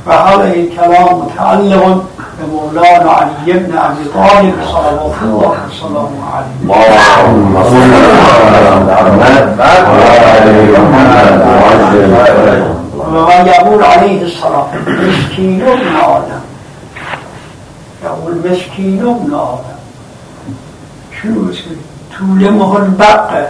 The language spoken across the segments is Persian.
وهذا الكلام متعلق بمولانا علي بن ابي طالب صلوات الله وسلامه عليه. اللهم صل على محمد ويقول عليه الصلاه مسكين ابن آدم، يقول مسكين ابن آدم شنو اسمه؟ تولمه البقه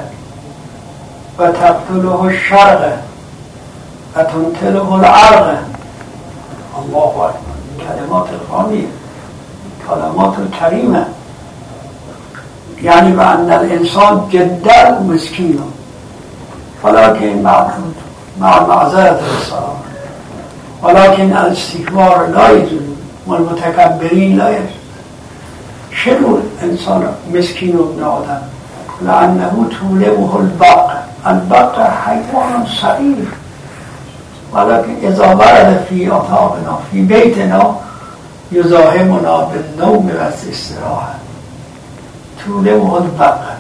وتقتله الشرقه وتنتله العرقه. الله أكبر. كلمات الغامية، كلمات الكريمة، يعني بأن الإنسان جدا مسكين، ولكن مع معذرة السلام، ولكن الاستكبار لا يجوز والمتكبرين لا يجوز. شنو الإنسان مسكين ابن آدم؟ لأنه تولمه البقر. البقر حيوان صغير، ولكن إذا ورد في أطاقنا في بيتنا يزاحمنا بالنوم والاستراحة. تولمه البقر.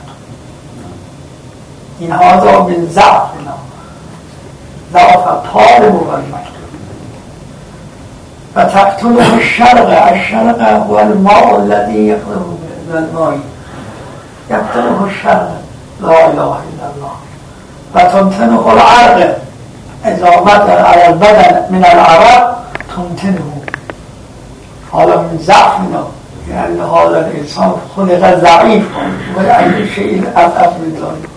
إن هذا من ضعفنا، ضعف الطالب والمكتوب. فتقتله الشرق. الشرق هو الماء الذي يخرج من الماء، يقتله الشرق. لا إله إلا الله. وتنتنه العرق. إذا مات على البدن من العرق تمتنه. هذا من ضعفنا، لأن هذا الإنسان خلق ضعيف وأي شيء أضعف من ذلك.